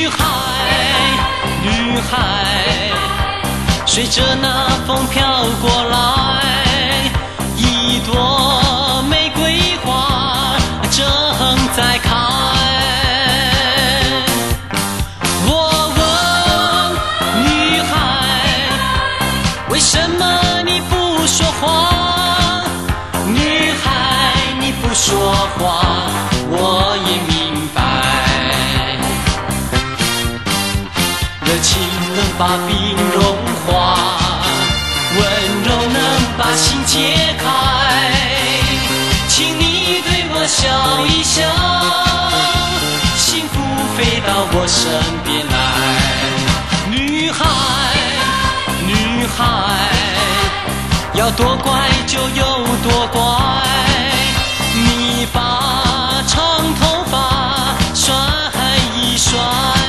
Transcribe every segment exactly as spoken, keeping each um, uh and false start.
女孩，女孩，随着那风飘过来，一朵玫瑰花正在开。我问女孩，为什么你不说话？女孩，你不说话，我也明白。热情能把冰融化，温柔能把心解开。请你对我笑一笑，幸福飞到我身边来。女孩，女孩，要多乖就有多乖。你把长头发甩一甩。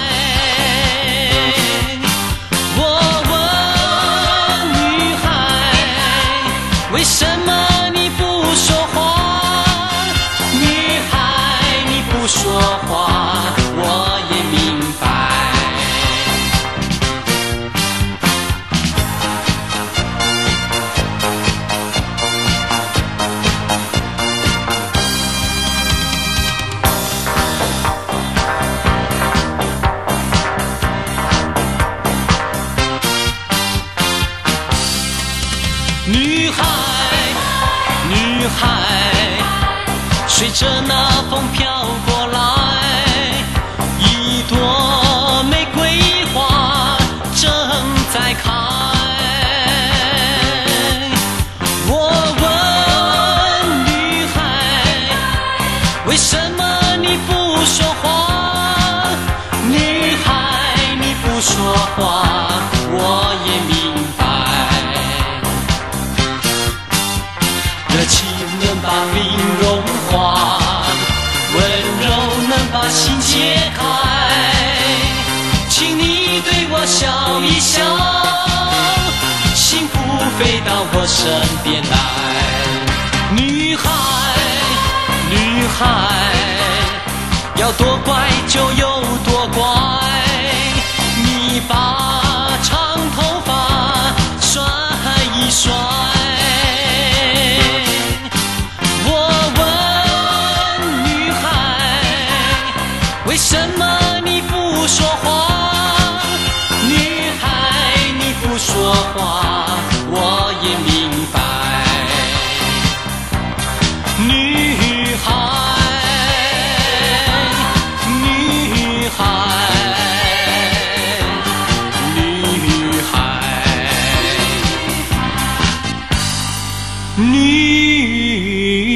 为什么你不说话？女孩，你不说话，我也明白。女孩，女孩，随着那风飘过来，一朵玫瑰花正在开。我问女孩，为什么你不说话？女孩，你不说话，我也明白。热情能把冰融化，温柔能把心解开。请你对我笑一笑，幸福飞到我身边来。女孩，女孩，要多乖就有多乖。你把长头发甩一甩。为什么你不说话？女孩，你不说话，我也明白。女孩，女孩，女孩，女